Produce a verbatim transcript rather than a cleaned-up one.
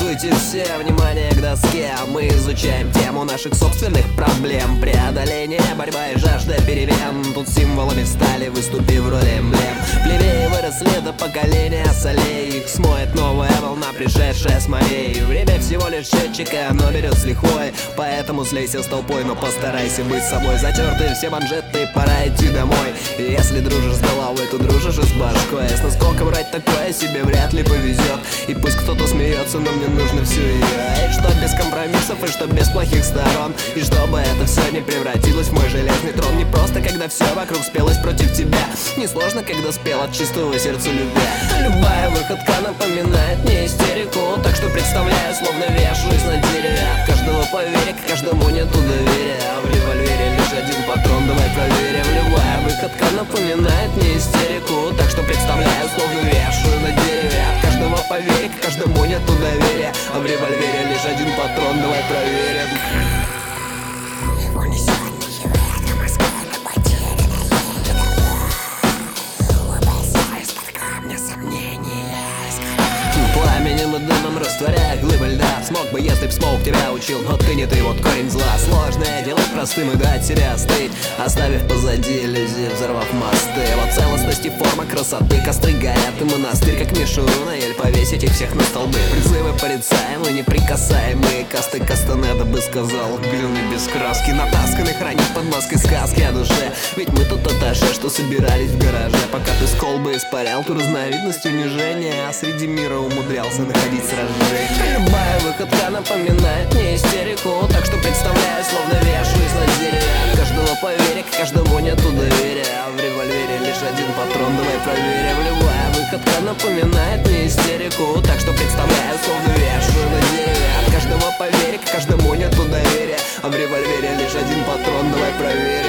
Приготуйте все внимание к доске. Мы изучаем тему наших собственных проблем. Преодоление, борьба и жажда перемен. Тут символами стали, выступив в роли эмблем. Плебеи выросли до поколения солей. Их смоет новая волна, пришедшая с морей. Время всего лишь счетчик, и оно берет с лихвой. Поэтому слейся с толпой, но постарайся быть собой. Затертые все манжеты, пора идти домой. И если дружишь с головой, то дружишь и с башкой. С насколько брать такое себе вряд ли повезет. И пусть кто-то смеется, но мне нужно все ее. И что без компромиссов, и что без плохих сторон. И чтобы это все не превратилось в мой железный трон. Не просто, когда все вокруг спелось против тебя. Не сложно, когда спел от чистого сердца любя. Любая выходка напоминает мне истерику. Так что представляю, словно вешаюсь на дереве. От каждого поверь, к каждому нету доверия. А в револьвере лишь один патрон, давай проверим. Любая выходка напоминает мне истерику. Так что представляю, словно вешаю на дереве. От каждого поверь, к каждому нету доверия. А в револьвере лишь один патрон, давай проверим. Пламенем и дымом растворяя глыбы льда. Смог бы, если б смог, тебя учил, но ты не ты, вот корень зла. Сложное делать простым и дать себя остыть, оставив позади иллюзии, взорвав мосты. Вот целостность и форма красоты, костры горят и монастырь, как мишуру на ель, повесить их всех на столбы. Призывы порицаемые, неприкасаемые, касты Кастанеда бы сказал, глюны без краски. Натасканный хранить под маской сказки о душе. Ведь мы тут аташе, что собирались в гараже. Пока ты с колбы испарял ту разновидность унижения, а среди мира умудрялся находить сражения. Любая выходка напоминает мне истерику. Так что представляю, словно вешаюсь на дереве. От каждого поверь, к каждому нету доверия. А в револьвере лишь один патрон, давай проверим. Любая выходка напоминает мне истерику. Так что представляю, словно вешаю на дереве. От каждого поверь, к каждому нету доверия. А в револьвере лишь один патрон, давай проверим.